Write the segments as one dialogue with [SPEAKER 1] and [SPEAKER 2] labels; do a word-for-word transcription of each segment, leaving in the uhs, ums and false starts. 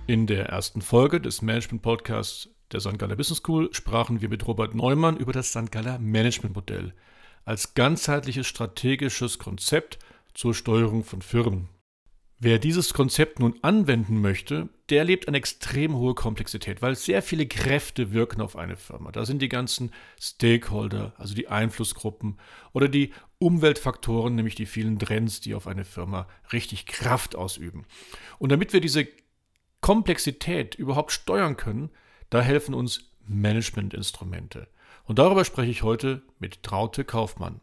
[SPEAKER 1] In der ersten Folge des Management-Podcasts der Sankt Galler Business School sprachen wir mit Robert Neumann über das Sankt Galler Management-Modell als ganzheitliches strategisches Konzept zur Steuerung von Firmen. Wer dieses Konzept nun anwenden möchte, der erlebt eine extrem hohe Komplexität, weil sehr viele Kräfte wirken auf eine Firma. Da sind die ganzen Stakeholder, also die Einflussgruppen oder die Umweltfaktoren, nämlich die vielen Trends, die auf eine Firma richtig Kraft ausüben. Und damit wir diese Komplexität überhaupt steuern können, da helfen uns Managementinstrumente. Und darüber spreche ich heute mit Traute Kaufmann.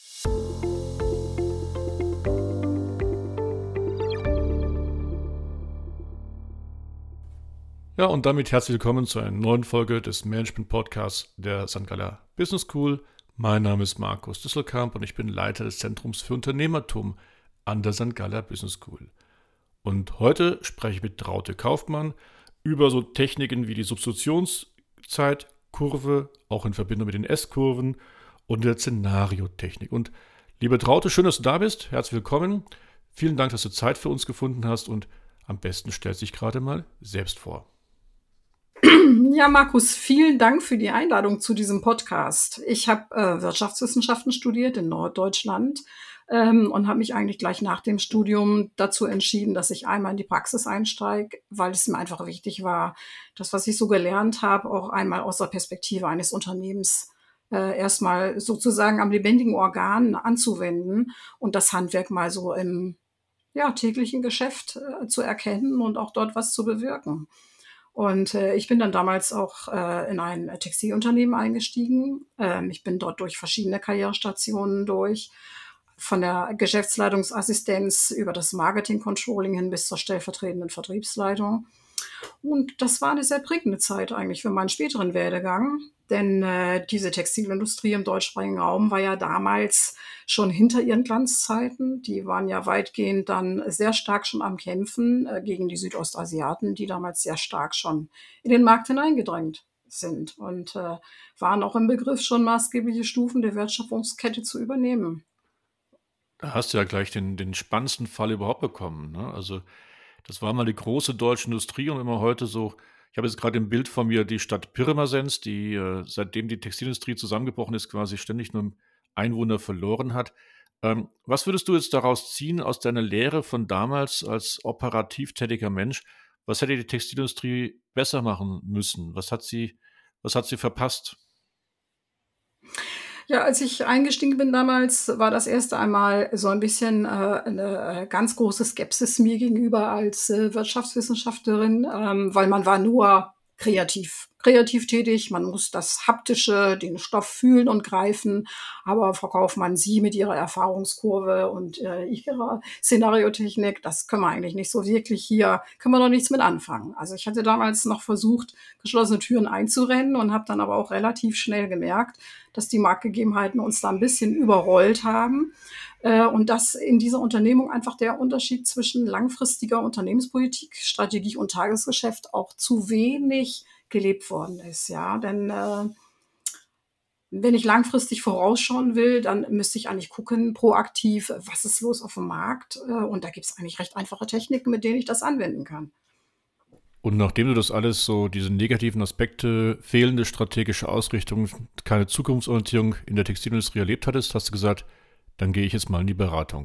[SPEAKER 1] Ja, und damit herzlich willkommen zu einer neuen Folge des Management-Podcasts der Sankt Galler Business School. Mein Name ist Markus Disselkamp und ich bin Leiter des Zentrums für Unternehmertum an der Sankt Galler Business School. Und heute spreche ich mit Traute Kaufmann über so Techniken wie die Substitutionszeitkurve, auch in Verbindung mit den S-Kurven und der Szenariotechnik. Und liebe Traute, schön, dass du da bist. Herzlich willkommen. Vielen Dank, dass du Zeit für uns gefunden hast und am besten stellst dich gerade mal selbst vor.
[SPEAKER 2] Ja, Markus, vielen Dank für die Einladung zu diesem Podcast. Ich habe äh, Wirtschaftswissenschaften studiert in Norddeutschland ähm, und habe mich eigentlich gleich nach dem Studium dazu entschieden, dass ich einmal in die Praxis einsteige, weil es mir einfach wichtig war, das, was ich so gelernt habe, auch einmal aus der Perspektive eines Unternehmens äh, erstmal sozusagen am lebendigen Organ anzuwenden und das Handwerk mal so im ja, täglichen Geschäft äh, zu erkennen und auch dort was zu bewirken. Und äh, ich bin dann damals auch äh, in ein Textilunternehmen eingestiegen. Ähm, ich bin dort durch verschiedene Karrierestationen durch, von der Geschäftsleitungsassistenz über das Marketing-Controlling hin bis zur stellvertretenden Vertriebsleitung. Und das war eine sehr prägende Zeit eigentlich für meinen späteren Werdegang, denn äh, diese Textilindustrie im deutschsprachigen Raum war ja damals schon hinter ihren Glanzzeiten. Die waren ja weitgehend dann sehr stark schon am Kämpfen äh, gegen die Südostasiaten, die damals sehr stark schon in den Markt hineingedrängt sind und äh, waren auch im Begriff, schon maßgebliche Stufen der Wertschöpfungskette zu übernehmen.
[SPEAKER 1] Da hast du ja gleich den, den spannendsten Fall überhaupt bekommen, ne? Also das war mal die große deutsche Industrie und immer heute so, ich habe jetzt gerade im Bild von mir die Stadt Pirmasens, die äh, seitdem die Textilindustrie zusammengebrochen ist, quasi ständig nur Einwohner verloren hat. Ähm, was würdest du jetzt daraus ziehen aus deiner Lehre von damals als operativ tätiger Mensch? Was hätte die Textilindustrie besser machen müssen? Was hat sie, was hat sie verpasst?
[SPEAKER 2] Ja, als ich eingestiegen bin damals, war das erste einmal so ein bisschen äh, 'ne, äh, ganz große Skepsis mir gegenüber als äh, Wirtschaftswissenschaftlerin, ähm, weil man war nur kreativ kreativ tätig. Man muss das Haptische, den Stoff fühlen und greifen, aber Frau Kaufmann, Sie mit Ihrer Erfahrungskurve und äh, Ihrer Szenariotechnik, das können wir eigentlich nicht so wirklich hier können wir noch nichts mit anfangen. Also, ich hatte damals noch versucht, geschlossene Türen einzurennen und habe dann aber auch relativ schnell gemerkt, dass die Marktgegebenheiten uns da ein bisschen überrollt haben, äh, und dass in dieser Unternehmung einfach der Unterschied zwischen langfristiger Unternehmenspolitik, Strategie und Tagesgeschäft auch zu wenig gelebt worden ist, ja. Denn, äh, wenn ich langfristig vorausschauen will, dann müsste ich eigentlich gucken, proaktiv, was ist los auf dem Markt? Äh, und da gibt's eigentlich recht einfache Techniken, mit denen ich das anwenden kann.
[SPEAKER 1] Und nachdem du das alles so, diese negativen Aspekte, fehlende strategische Ausrichtung, keine Zukunftsorientierung in der Textilindustrie erlebt hattest, hast du gesagt, dann gehe ich jetzt mal in die Beratung.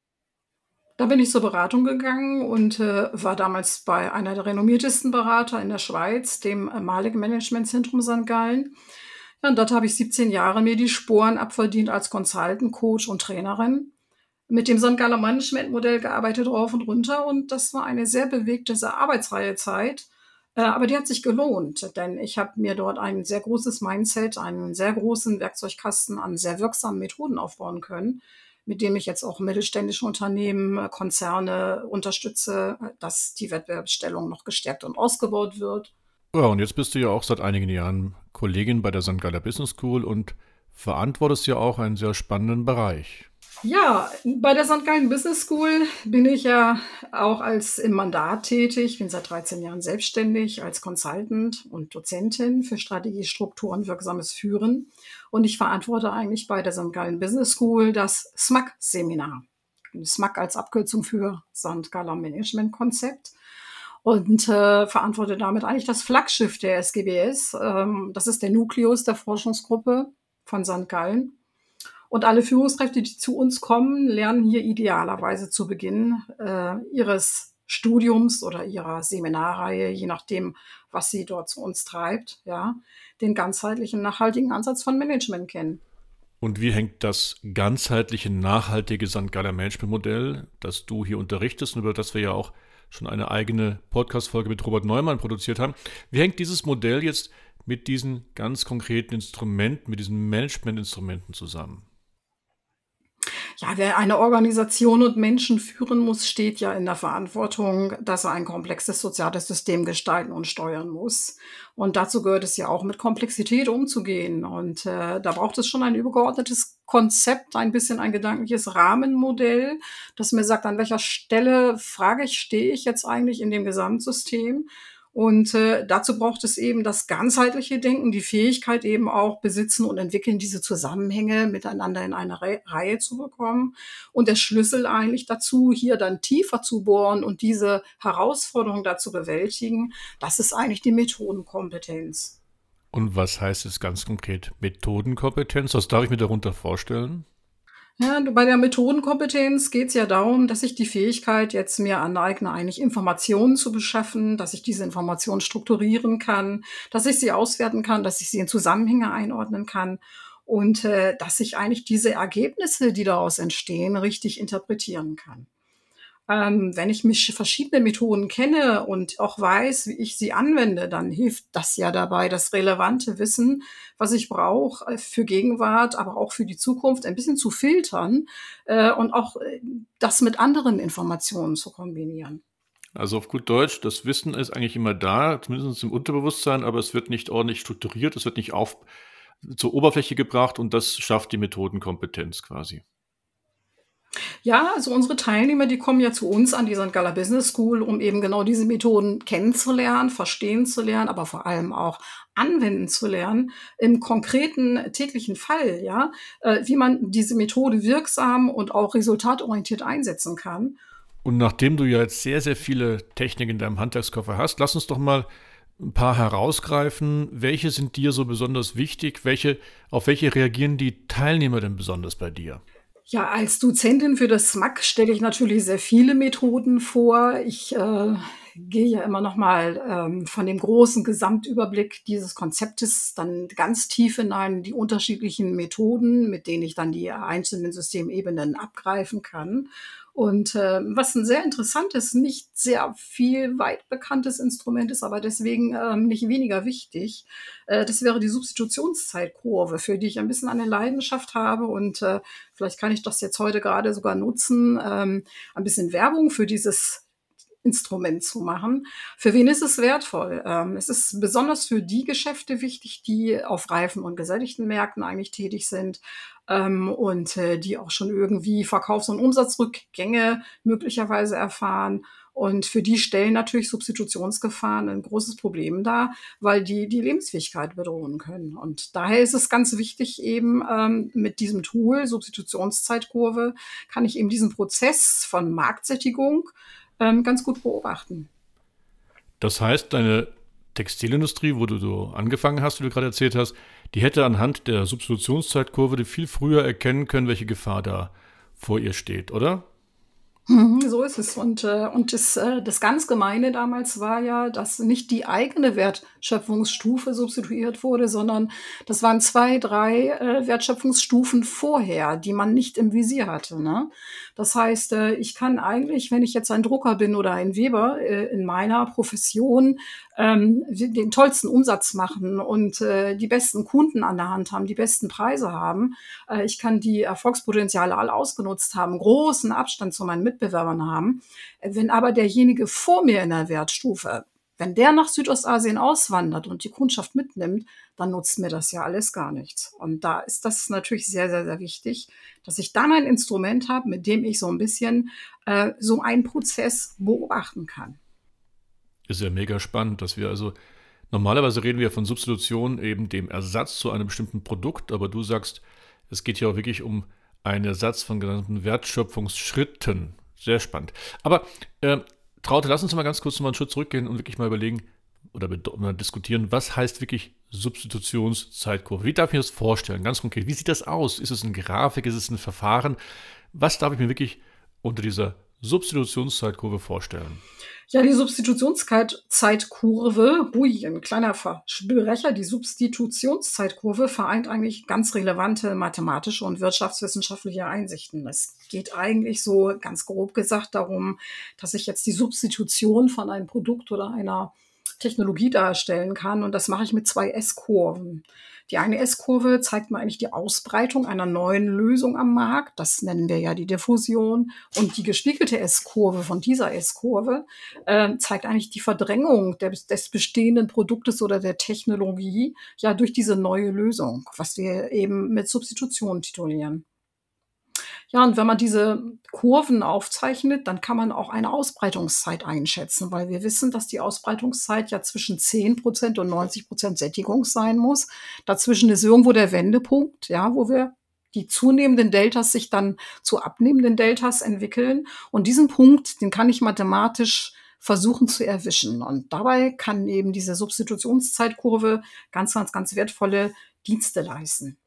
[SPEAKER 2] Da bin ich zur Beratung gegangen und äh, war damals bei einer der renommiertesten Berater in der Schweiz, dem äh, Malig Managementzentrum Sankt Gallen. Ja, und dort habe ich siebzehn Jahre mir die Sporen abverdient als Consultant, Coach und Trainerin. Mit dem Sankt Galler Managementmodell gearbeitet rauf und runter und das war eine sehr bewegte, sehr arbeitsreiche Zeit. Äh, aber die hat sich gelohnt, denn ich habe mir dort ein sehr großes Mindset, einen sehr großen Werkzeugkasten an sehr wirksamen Methoden aufbauen können, mit dem ich jetzt auch mittelständische Unternehmen, äh, Konzerne unterstütze, äh, dass die Wettbewerbsstellung noch gestärkt und ausgebaut wird.
[SPEAKER 1] Ja, und jetzt bist du ja auch seit einigen Jahren Kollegin bei der Sankt Galler Business School und verantwortest ja auch einen sehr spannenden Bereich.
[SPEAKER 2] Ja, bei der Sankt Gallen Business School bin ich ja auch als im Mandat tätig, bin seit dreizehn Jahren selbstständig als Consultant und Dozentin für Strategie, Struktur und wirksames Führen. Und ich verantworte eigentlich bei der Sankt Gallen Business School das S M A C-Seminar. S M A C als Abkürzung für Sankt Galler Management Konzept. und äh, verantworte damit eigentlich das Flaggschiff der S G B S. Ähm, das ist der Nukleus der Forschungsgruppe von Sankt Gallen. Und alle Führungskräfte, die zu uns kommen, lernen hier idealerweise zu Beginn äh, ihres Studiums oder ihrer Seminarreihe, je nachdem, was sie dort zu uns treibt, ja, den ganzheitlichen, nachhaltigen Ansatz von Management kennen.
[SPEAKER 1] Und wie hängt das ganzheitliche, nachhaltige Sankt Galler Management-Modell, das du hier unterrichtest und über das wir ja auch schon eine eigene Podcast-Folge mit Robert Neumann produziert haben, wie hängt dieses Modell jetzt mit diesen ganz konkreten Instrumenten, mit diesen Management-Instrumenten zusammen?
[SPEAKER 2] Ja, wer eine Organisation und Menschen führen muss, steht ja in der Verantwortung, dass er ein komplexes soziales System gestalten und steuern muss. Und dazu gehört es ja auch, mit Komplexität umzugehen. Und äh, da braucht es schon ein übergeordnetes Konzept, ein bisschen ein gedankliches Rahmenmodell, das mir sagt, an welcher Stelle, frage ich, stehe ich jetzt eigentlich in dem Gesamtsystem? Und äh, dazu braucht es eben das ganzheitliche Denken, die Fähigkeit eben auch besitzen und entwickeln, diese Zusammenhänge miteinander in eine Re Reihe zu bekommen. Und der Schlüssel eigentlich dazu, hier dann tiefer zu bohren und diese Herausforderung da zu bewältigen, das ist eigentlich die Methodenkompetenz.
[SPEAKER 1] Und was heißt es ganz konkret? Methodenkompetenz? Was darf ich mir darunter vorstellen?
[SPEAKER 2] Ja, du, bei der Methodenkompetenz geht es ja darum, dass ich die Fähigkeit jetzt mir aneigne, eigentlich Informationen zu beschaffen, dass ich diese Informationen strukturieren kann, dass ich sie auswerten kann, dass ich sie in Zusammenhänge einordnen kann und äh, dass ich eigentlich diese Ergebnisse, die daraus entstehen, richtig interpretieren kann. Ähm, wenn ich mich verschiedene Methoden kenne und auch weiß, wie ich sie anwende, dann hilft das ja dabei, das relevante Wissen, was ich brauche, äh, für Gegenwart, aber auch für die Zukunft ein bisschen zu filtern, äh, und auch, äh, das mit anderen Informationen zu kombinieren.
[SPEAKER 1] Also auf gut Deutsch, das Wissen ist eigentlich immer da, zumindest im Unterbewusstsein, aber es wird nicht ordentlich strukturiert, es wird nicht auf zur Oberfläche gebracht und das schafft die Methodenkompetenz quasi.
[SPEAKER 2] Ja, also unsere Teilnehmer, die kommen ja zu uns an die Sankt Galler Business School, um eben genau diese Methoden kennenzulernen, verstehen zu lernen, aber vor allem auch anwenden zu lernen im konkreten täglichen Fall, ja, äh, wie man diese Methode wirksam und auch resultatorientiert einsetzen kann.
[SPEAKER 1] Und nachdem du ja jetzt sehr, sehr viele Techniken in deinem Handwerkskoffer hast, lass uns doch mal ein paar herausgreifen. Welche sind dir so besonders wichtig? Welche, auf welche reagieren die Teilnehmer denn besonders bei dir?
[SPEAKER 2] Ja, als Dozentin für das S M A K stelle ich natürlich sehr viele Methoden vor. Ich äh, gehe ja immer noch mal ähm, von dem großen Gesamtüberblick dieses Konzeptes dann ganz tief hinein, die unterschiedlichen Methoden, mit denen ich dann die einzelnen Systemebenen abgreifen kann. Und äh, was ein sehr interessantes, nicht sehr viel weit bekanntes Instrument ist, aber deswegen ähm, nicht weniger wichtig, äh, das wäre die Substitutionszeitkurve, für die ich ein bisschen eine Leidenschaft habe und äh, vielleicht kann ich das jetzt heute gerade sogar nutzen, ähm, ein bisschen Werbung für dieses Instrument zu machen. Für wen ist es wertvoll? Ähm, es ist besonders für die Geschäfte wichtig, die auf reifen und gesättigten Märkten eigentlich tätig sind, ähm, und äh, die auch schon irgendwie Verkaufs- und Umsatzrückgänge möglicherweise erfahren. Und für die stellen natürlich Substitutionsgefahren ein großes Problem dar, weil die die Lebensfähigkeit bedrohen können. Und daher ist es ganz wichtig eben, ähm, mit diesem Tool Substitutionszeitkurve kann ich eben diesen Prozess von Marktsättigung ähm, ganz gut beobachten.
[SPEAKER 1] Das heißt, deine Textilindustrie, wo du so angefangen hast, wie du gerade erzählt hast, die hätte anhand der Substitutionszeitkurve viel früher erkennen können, welche Gefahr da vor ihr steht, oder?
[SPEAKER 2] Mhm, so ist es. Und, äh, und das, äh, das ganz Gemeine damals war ja, dass nicht die eigene Wertschöpfungsstufe substituiert wurde, sondern das waren zwei, drei äh, Wertschöpfungsstufen vorher, die man nicht im Visier hatte. Ne? Das heißt, äh, ich kann eigentlich, wenn ich jetzt ein Drucker bin oder ein Weber, äh, in meiner Profession ähm, den tollsten Umsatz machen und äh, die besten Kunden an der Hand haben, die besten Preise haben. Äh, ich kann die Erfolgspotenziale alle ausgenutzt haben, großen Abstand zu meinen Mitbewerbern haben. Äh, Wenn aber derjenige vor mir in der Wertstufe, wenn der nach Südostasien auswandert und die Kundschaft mitnimmt, dann nutzt mir das ja alles gar nichts. Und da ist das natürlich sehr, sehr, sehr wichtig, dass ich dann ein Instrument habe, mit dem ich so ein bisschen äh, so einen Prozess beobachten kann.
[SPEAKER 1] Ist ja mega spannend, dass wir also, normalerweise reden wir von Substitution, eben dem Ersatz zu einem bestimmten Produkt, aber du sagst, es geht hier auch wirklich um einen Ersatz von genannten Wertschöpfungsschritten. Sehr spannend. Aber äh, Traute, lass uns mal ganz kurz noch mal einen Schritt zurückgehen und wirklich mal überlegen oder bed- mal diskutieren, was heißt wirklich Substitutionszeitkurve? Wie darf ich mir das vorstellen? Ganz konkret, wie sieht das aus? Ist es eine Grafik? Ist es ein Verfahren? Was darf ich mir wirklich unter dieser Substitutionszeitkurve vorstellen?
[SPEAKER 2] Ja, die Substitutionszeitkurve, hui, ein kleiner Versprecher, die Substitutionszeitkurve vereint eigentlich ganz relevante mathematische und wirtschaftswissenschaftliche Einsichten. Es geht eigentlich so ganz grob gesagt darum, dass ich jetzt die Substitution von einem Produkt oder einer Technologie darstellen kann. Und das mache ich mit zwei S-Kurven. Die eine S-Kurve zeigt mir eigentlich die Ausbreitung einer neuen Lösung am Markt. Das nennen wir ja die Diffusion. Und die gespiegelte S-Kurve von dieser S-Kurve äh, zeigt eigentlich die Verdrängung des, des bestehenden Produktes oder der Technologie ja durch diese neue Lösung, was wir eben mit Substitution titulieren. Ja, und wenn man diese Kurven aufzeichnet, dann kann man auch eine Ausbreitungszeit einschätzen, weil wir wissen, dass die Ausbreitungszeit ja zwischen zehn Prozent und neunzig Prozent Sättigung sein muss. Dazwischen ist irgendwo der Wendepunkt, ja, wo wir die zunehmenden Deltas sich dann zu abnehmenden Deltas entwickeln. Und diesen Punkt, den kann ich mathematisch versuchen zu erwischen. Und dabei kann eben diese Substitutionszeitkurve ganz, ganz, ganz wertvolle Dienste leisten.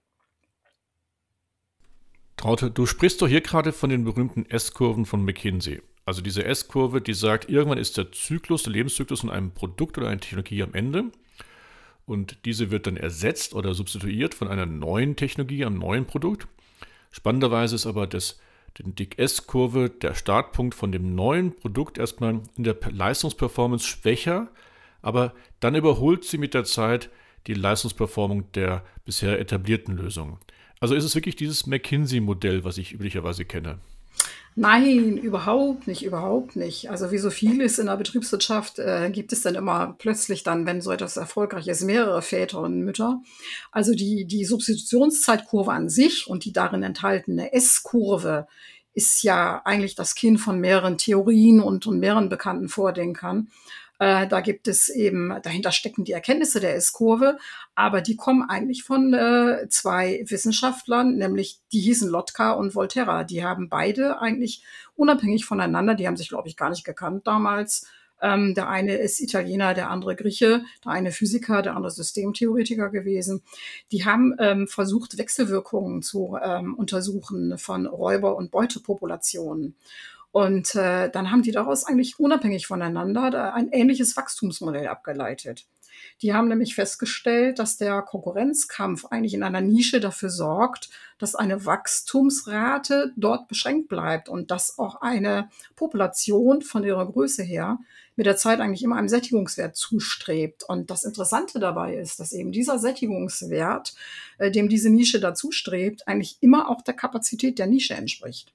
[SPEAKER 1] Traute, du sprichst doch hier gerade von den berühmten S-Kurven von McKinsey. Also diese S-Kurve, die sagt, irgendwann ist der Zyklus, der Lebenszyklus von einem Produkt oder einer Technologie am Ende. Und diese wird dann ersetzt oder substituiert von einer neuen Technologie, einem neuen Produkt. Spannenderweise ist aber das, die S-Kurve der Startpunkt von dem neuen Produkt erstmal in der Leistungsperformance schwächer, aber dann überholt sie mit der Zeit die Leistungsperformance der bisher etablierten Lösungen. Also ist es wirklich dieses McKinsey-Modell, was ich üblicherweise kenne?
[SPEAKER 2] Nein, überhaupt nicht, überhaupt nicht. Also wie so vieles in der Betriebswirtschaft äh, gibt es dann immer plötzlich dann, wenn so etwas erfolgreich ist, mehrere Väter und Mütter. Also die, die Substitutionszeitkurve an sich und die darin enthaltene S-Kurve ist ja eigentlich das Kind von mehreren Theorien und, und mehreren bekannten Vordenkern. Äh, da gibt es eben, dahinter stecken die Erkenntnisse der S-Kurve, aber die kommen eigentlich von äh, zwei Wissenschaftlern, nämlich die hießen Lotka und Volterra. Die haben beide eigentlich unabhängig voneinander, die haben sich, glaube ich, gar nicht gekannt damals. Ähm, der eine ist Italiener, der andere Grieche, der eine Physiker, der andere Systemtheoretiker gewesen. Die haben ähm, versucht, Wechselwirkungen zu ähm, untersuchen von Räuber- und Beutepopulationen. Und äh, dann haben die daraus eigentlich unabhängig voneinander ein ähnliches Wachstumsmodell abgeleitet. Die haben nämlich festgestellt, dass der Konkurrenzkampf eigentlich in einer Nische dafür sorgt, dass eine Wachstumsrate dort beschränkt bleibt und dass auch eine Population von ihrer Größe her mit der Zeit eigentlich immer einem Sättigungswert zustrebt. Und das Interessante dabei ist, dass eben dieser Sättigungswert, äh, dem diese Nische dazu strebt, eigentlich immer auch der Kapazität der Nische entspricht.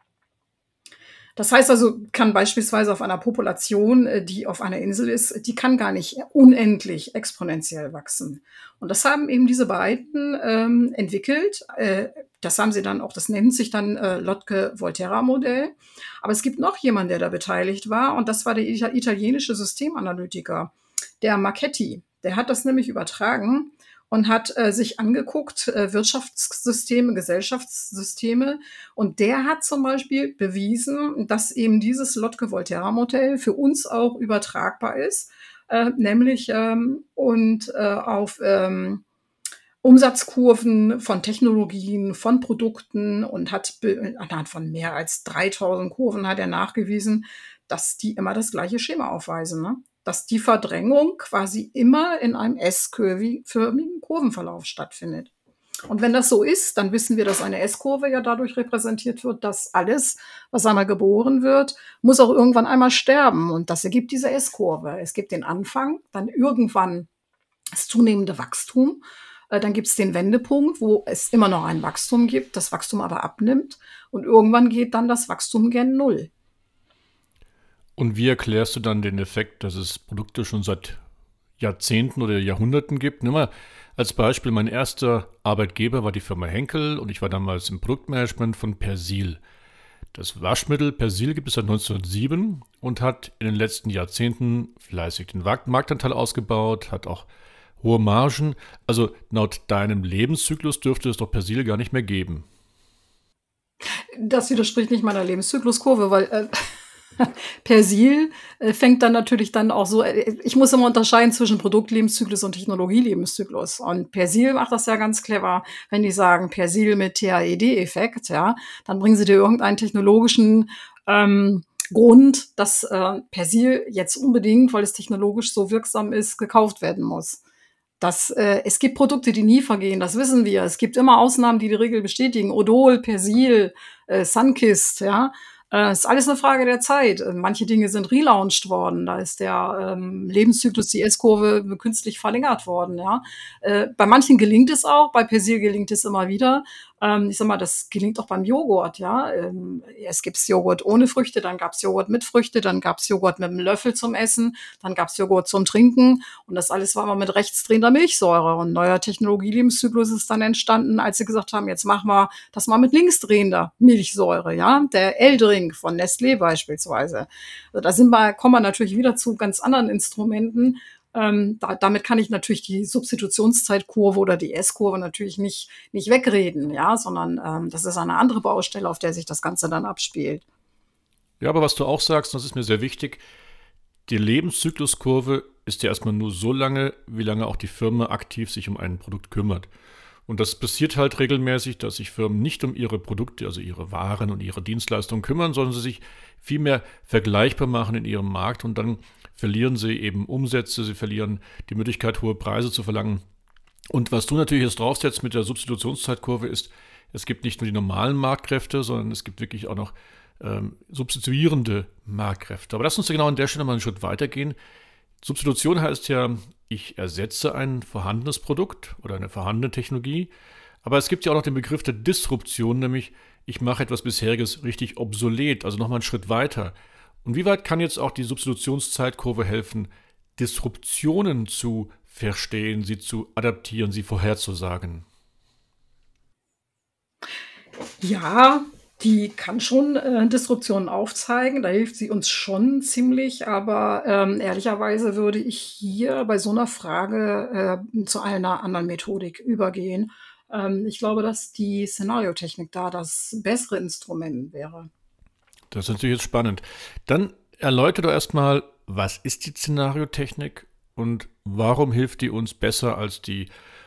[SPEAKER 2] Das heißt also, kann beispielsweise auf einer Population, äh, die auf einer Insel ist, die kann gar nicht unendlich exponentiell wachsen. Und das haben eben diese beiden ähm, entwickelt. Äh, das haben sie dann auch, das nennt sich dann äh, Lotka-Volterra-Modell. Aber es gibt noch jemanden, der da beteiligt war, und das war der ita- italienische Systemanalytiker, der Marchetti. Der hat das nämlich übertragen und hat äh, sich angeguckt, äh, Wirtschaftssysteme, Gesellschaftssysteme. Und der hat zum Beispiel bewiesen, dass eben dieses Lotka-Volterra-Modell für uns auch übertragbar ist, äh, nämlich ähm, und äh, auf ähm, Umsatzkurven von Technologien, von Produkten, und hat be- anhand von mehr als dreitausend Kurven hat er nachgewiesen, dass die immer das gleiche Schema aufweisen, ne? Dass die Verdrängung quasi immer in einem S-förmigen Kurvenverlauf stattfindet. Und wenn das so ist, dann wissen wir, dass eine S-Kurve ja dadurch repräsentiert wird, dass alles, was einmal geboren wird, muss auch irgendwann einmal sterben. Und das ergibt diese S-Kurve. Es gibt den Anfang, dann irgendwann das zunehmende Wachstum. Äh, Dann gibt es den Wendepunkt, wo es immer noch ein Wachstum gibt, das Wachstum aber abnimmt. Und irgendwann geht dann das Wachstum gen Null.
[SPEAKER 1] Und wie erklärst du dann den Effekt, dass es Produkte schon seit Jahrzehnten oder Jahrhunderten gibt? Nimm mal als Beispiel, mein erster Arbeitgeber war die Firma Henkel und ich war damals im Produktmanagement von Persil. Das Waschmittel Persil gibt es seit neunzehnhundertsieben und hat in den letzten Jahrzehnten fleißig den Marktanteil ausgebaut, hat auch hohe Margen. Also laut deinem Lebenszyklus dürfte es doch Persil gar nicht mehr geben.
[SPEAKER 2] Das widerspricht nicht meiner Lebenszykluskurve, weil äh, Persil äh, fängt dann natürlich dann auch so äh, ich muss immer unterscheiden zwischen Produktlebenszyklus und Technologielebenszyklus. Und Persil macht das ja ganz clever, wenn die sagen Persil mit T H E D-Effekt, ja, dann bringen sie dir irgendeinen technologischen ähm, Grund, dass äh, Persil jetzt unbedingt, weil es technologisch so wirksam ist, gekauft werden muss. Das, äh, es gibt Produkte, die nie vergehen, das wissen wir. Es gibt immer Ausnahmen, die die Regel bestätigen. Odol, Persil, äh, Sunkist, ja. Äh, ist alles eine Frage der Zeit. Äh, manche Dinge sind relaunched worden. Da ist der ähm, Lebenszyklus, die S-Kurve künstlich verlängert worden, ja. Äh, bei manchen gelingt es auch, bei Persil gelingt es immer wieder. Ähm, ich sag mal, das gelingt auch beim Joghurt, ja. Ähm, es gibt Joghurt ohne Früchte, dann gab's Joghurt mit Früchte, dann gab's Joghurt mit einem Löffel zum Essen, dann gab's Joghurt zum Trinken und das alles war immer mit rechtsdrehender Milchsäure. Und neuer Technologie-Lebenszyklus ist dann entstanden, als sie gesagt haben, jetzt machen wir das mal mit linksdrehender Milchsäure, ja. Der L-Drink von Nestlé beispielsweise. Also da sind wir, kommen wir natürlich wieder zu ganz anderen Instrumenten. Ähm, da, damit kann ich natürlich die Substitutionszeitkurve oder die S-Kurve natürlich nicht, nicht wegreden, ja, sondern ähm, das ist eine andere Baustelle, auf der sich das Ganze dann abspielt.
[SPEAKER 1] Ja, aber was du auch sagst, das ist mir sehr wichtig, die Lebenszykluskurve ist ja erstmal nur so lange, wie lange auch die Firma aktiv sich um ein Produkt kümmert. Und das passiert halt regelmäßig, dass sich Firmen nicht um ihre Produkte, also ihre Waren und ihre Dienstleistungen kümmern, sondern sie sich vielmehr vergleichbar machen in ihrem Markt und dann verlieren sie eben Umsätze, sie verlieren die Möglichkeit, hohe Preise zu verlangen. Und was du natürlich jetzt draufsetzt mit der Substitutionszeitkurve ist, es gibt nicht nur die normalen Marktkräfte, sondern es gibt wirklich auch noch ähm, substituierende Marktkräfte. Aber lass uns genau an der Stelle mal einen Schritt weitergehen. Substitution heißt ja, ich ersetze ein vorhandenes Produkt oder eine vorhandene Technologie. Aber es gibt ja auch noch den Begriff der Disruption, nämlich ich mache etwas Bisheriges richtig obsolet, also nochmal einen Schritt weiter. Und wie weit kann jetzt auch die Substitutionszeitkurve helfen, Disruptionen zu verstehen, sie zu adaptieren, sie vorherzusagen?
[SPEAKER 2] Ja, die kann schon äh, Disruptionen aufzeigen, da hilft sie uns schon ziemlich, aber ähm, ehrlicherweise würde ich hier bei so einer Frage äh, zu einer anderen Methodik übergehen. Ähm, ich glaube, dass die Szenariotechnik da das bessere Instrument wäre.
[SPEAKER 1] Das ist natürlich jetzt spannend. Dann erläutere doch erstmal, was ist die Szenariotechnik und warum hilft die uns besser als die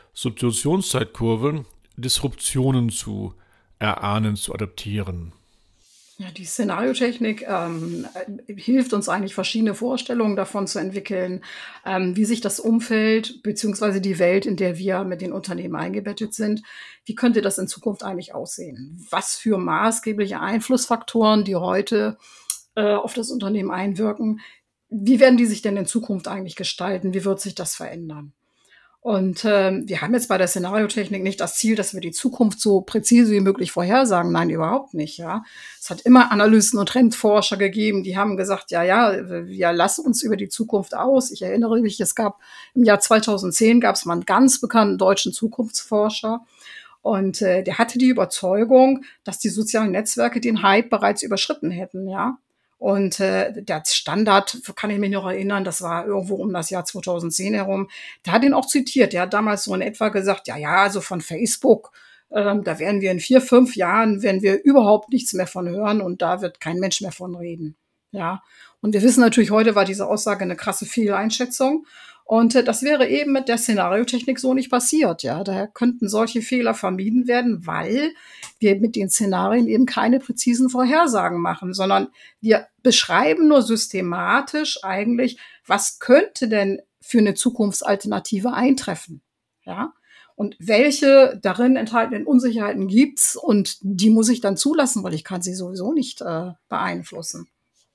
[SPEAKER 1] Substitutionszeitkurve, Disruptionen zu erahnen, zu adaptieren?
[SPEAKER 2] Ja, die Szenariotechnik ähm, äh, hilft uns eigentlich, verschiedene Vorstellungen davon zu entwickeln, ähm, wie sich das Umfeld beziehungsweise die Welt, in der wir mit den Unternehmen eingebettet sind, wie könnte das in Zukunft eigentlich aussehen? Was für maßgebliche Einflussfaktoren, die heute äh, auf das Unternehmen einwirken, wie werden die sich denn in Zukunft eigentlich gestalten? Wie wird sich das verändern? Und ähm, wir haben jetzt bei der Szenariotechnik nicht das Ziel, dass wir die Zukunft so präzise wie möglich vorhersagen. Nein, überhaupt nicht, ja. Es hat immer Analysten und Trendforscher gegeben, die haben gesagt, ja, ja, wir lassen uns über die Zukunft aus. Ich erinnere mich, es gab im Jahr zweitausendzehn gab es mal einen ganz bekannten deutschen Zukunftsforscher. Und äh, der hatte die Überzeugung, dass die sozialen Netzwerke den Hype bereits überschritten hätten, ja. Und äh, der Standard, kann ich mich noch erinnern, das war irgendwo um das Jahr zweitausendzehn herum, der hat ihn auch zitiert. Der hat damals so in etwa gesagt, ja, ja, also von Facebook, ähm, da werden wir in vier, fünf Jahren, werden wir überhaupt nichts mehr von hören und da wird kein Mensch mehr von reden. Ja, und wir wissen natürlich, heute war diese Aussage eine krasse Fehleinschätzung. Und äh, das wäre eben mit der Szenariotechnik so nicht passiert. Ja, daher könnten solche Fehler vermieden werden, weil wir mit den Szenarien eben keine präzisen Vorhersagen machen, sondern wir beschreiben nur systematisch eigentlich, was könnte denn für eine Zukunftsalternative eintreffen. Ja, und welche darin enthaltenen Unsicherheiten gibt's und die muss ich dann zulassen, weil ich kann sie sowieso nicht äh, beeinflussen.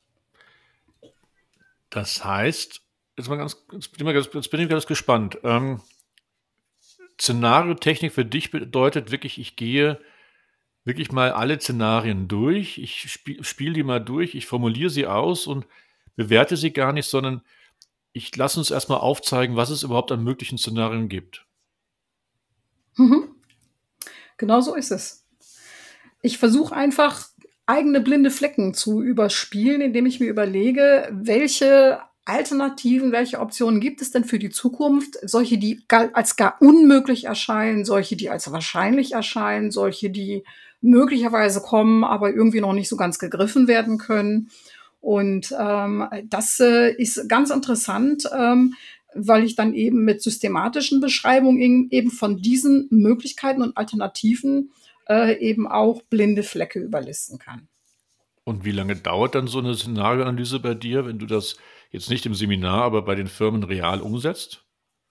[SPEAKER 1] Das heißt, jetzt, mal ganz, jetzt, bin, ich ganz, jetzt bin ich ganz gespannt. Ähm, Szenariotechnik für dich bedeutet wirklich, ich gehe wirklich mal alle Szenarien durch, ich spiele spiel die mal durch, ich formuliere sie aus und bewerte sie gar nicht, sondern ich lasse uns erstmal aufzeigen, was es überhaupt an möglichen Szenarien gibt.
[SPEAKER 2] Mhm. Genau so ist es. Ich versuche einfach, eigene blinde Flecken zu überspielen, indem ich mir überlege, welche Alternativen, welche Optionen gibt es denn für die Zukunft? Solche, die gar, als gar unmöglich erscheinen, solche, die als wahrscheinlich erscheinen, solche, die möglicherweise kommen, aber irgendwie noch nicht so ganz gegriffen werden können. Und ähm, das äh, ist ganz interessant, ähm, weil ich dann eben mit systematischen Beschreibungen eben von diesen Möglichkeiten und Alternativen äh, eben auch blinde Flecke überlisten kann.
[SPEAKER 1] Und wie lange dauert dann so eine Szenarioanalyse bei dir, wenn du das jetzt nicht im Seminar, aber bei den Firmen real umsetzt?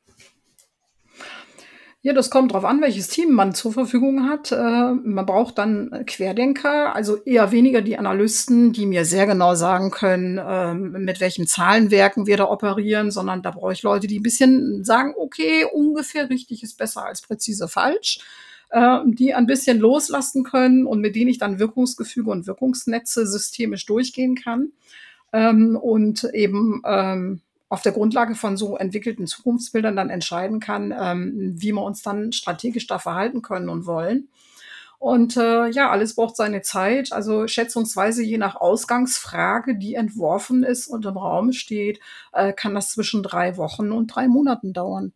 [SPEAKER 2] Ja, das kommt drauf an, welches Team man zur Verfügung hat. Äh, man braucht dann Querdenker, also eher weniger die Analysten, die mir sehr genau sagen können, ähm, mit welchen Zahlenwerken wir da operieren, sondern da brauche ich Leute, die ein bisschen sagen, okay, ungefähr richtig ist besser als präzise falsch, äh, die ein bisschen loslassen können und mit denen ich dann Wirkungsgefüge und Wirkungsnetze systemisch durchgehen kann. Ähm, und eben ähm, auf der Grundlage von so entwickelten Zukunftsbildern dann entscheiden kann, ähm, wie wir uns dann strategisch da verhalten können und wollen. Und äh, ja, alles braucht seine Zeit. Also schätzungsweise je nach Ausgangsfrage, die entworfen ist und im Raum steht, äh, kann das zwischen drei Wochen und drei Monaten dauern.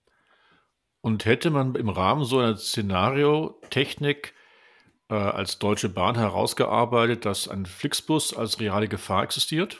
[SPEAKER 1] Und hätte man im Rahmen so einer Szenariotechnik äh, als Deutsche Bahn herausgearbeitet, dass ein Flixbus als reale Gefahr existiert?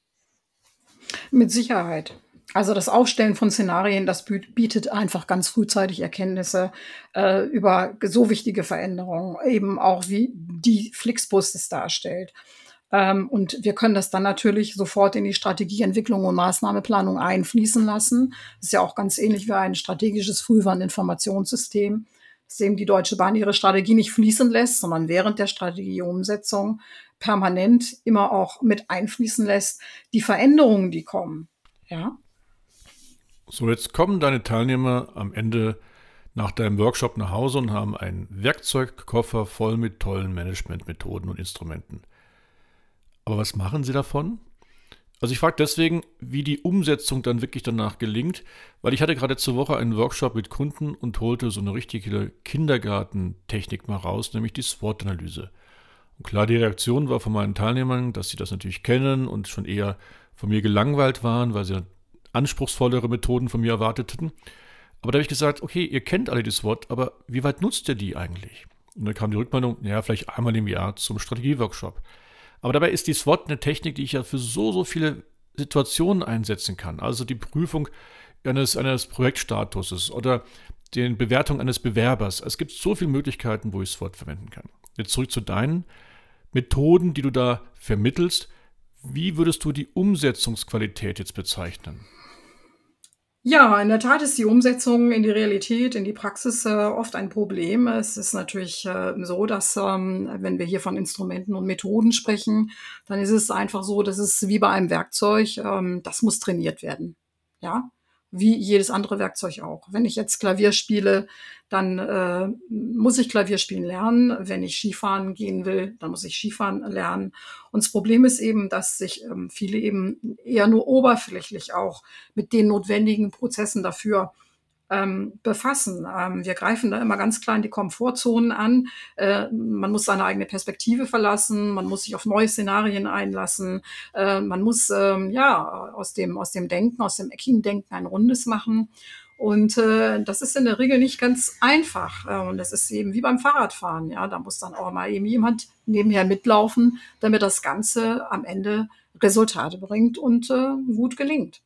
[SPEAKER 2] Mit Sicherheit. Also das Aufstellen von Szenarien, das büt bietet einfach ganz frühzeitig Erkenntnisse äh, über so wichtige Veränderungen, eben auch wie die Flixbus es darstellt. Ähm, und wir können das dann natürlich sofort in die Strategieentwicklung und Maßnahmeplanung einfließen lassen. Das ist ja auch ganz ähnlich wie ein strategisches Frühwarninformationssystem, dass eben die Deutsche Bahn ihre Strategie nicht fließen lässt, sondern während der Strategieumsetzung permanent immer auch mit einfließen lässt, die Veränderungen, die kommen. Ja.
[SPEAKER 1] So, jetzt kommen deine Teilnehmer am Ende nach deinem Workshop nach Hause und haben einen Werkzeugkoffer voll mit tollen Managementmethoden und Instrumenten. Aber was machen sie davon? Also ich frage deswegen, wie die Umsetzung dann wirklich danach gelingt, weil ich hatte gerade letzte Woche einen Workshop mit Kunden und holte so eine richtige Kindergartentechnik mal raus, nämlich die SWOT-Analyse. Und klar, die Reaktion war von meinen Teilnehmern, dass sie das natürlich kennen und schon eher von mir gelangweilt waren, weil sie anspruchsvollere Methoden von mir erwarteten. Aber da habe ich gesagt, okay, ihr kennt alle die SWOT, aber wie weit nutzt ihr die eigentlich? Und dann kam die Rückmeldung, ja, vielleicht einmal im Jahr zum Strategieworkshop. Aber dabei ist die SWOT eine Technik, die ich ja für so, so viele Situationen einsetzen kann. Also die Prüfung eines, eines Projektstatuses oder die Bewertung eines Bewerbers. Es gibt so viele Möglichkeiten, wo ich SWOT verwenden kann. Jetzt zurück zu deinen Methoden, die du da vermittelst. Wie würdest du die Umsetzungsqualität jetzt bezeichnen?
[SPEAKER 2] Ja, in der Tat ist die Umsetzung in die Realität, in die Praxis äh, oft ein Problem. Es ist natürlich äh, so, dass ähm, wenn wir hier von Instrumenten und Methoden sprechen, dann ist es einfach so, dass es wie bei einem Werkzeug, ähm, das muss trainiert werden. Ja, wie jedes andere Werkzeug auch. Wenn ich jetzt Klavier spiele, dann äh, muss ich Klavier spielen lernen. Wenn ich Skifahren gehen will, dann muss ich Skifahren lernen. Und das Problem ist eben, dass sich ähm, viele eben eher nur oberflächlich auch mit den notwendigen Prozessen dafür ähm, befassen. Ähm, wir greifen da immer ganz klein die Komfortzonen an. Äh, man muss seine eigene Perspektive verlassen, man muss sich auf neue Szenarien einlassen, äh, man muss ähm, ja aus dem, aus dem Denken, aus dem eckigen Denken ein rundes machen. Und äh, das ist in der Regel nicht ganz einfach. Äh, und das ist eben wie beim Fahrradfahren. Ja, da muss dann auch mal eben jemand nebenher mitlaufen, damit das Ganze am Ende Resultate bringt und äh, gut gelingt.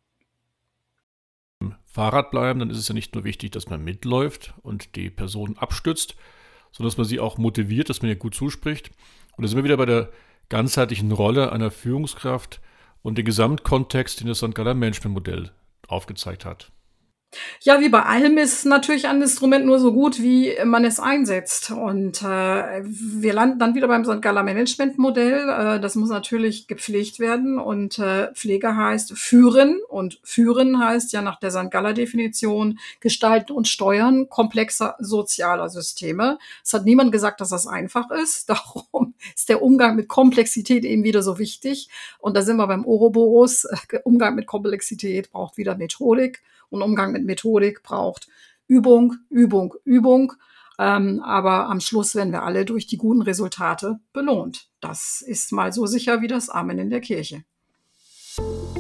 [SPEAKER 1] Fahrrad bleiben, dann ist es ja nicht nur wichtig, dass man mitläuft und die Person abstützt, sondern dass man sie auch motiviert, dass man ihr gut zuspricht. Und da sind wir wieder bei der ganzheitlichen Rolle einer Führungskraft und den Gesamtkontext, den das Sankt Galler Management-Modell aufgezeigt hat.
[SPEAKER 2] Ja, wie bei allem ist natürlich ein Instrument nur so gut, wie man es einsetzt. Und äh, wir landen dann wieder beim Sankt Galler Management-Modell. Äh, das muss natürlich gepflegt werden. Und äh, Pflege heißt führen. Und führen heißt ja nach der Sankt Galler Definition gestalten und steuern komplexer sozialer Systeme. Es hat niemand gesagt, dass das einfach ist. Darum ist der Umgang mit Komplexität eben wieder so wichtig. Und da sind wir beim Ouroboros. Umgang mit Komplexität braucht wieder Methodik. Und Umgang mit Methodik braucht Übung, Übung, Übung. Ähm, aber am Schluss werden wir alle durch die guten Resultate belohnt. Das ist mal so sicher wie das Amen in der Kirche.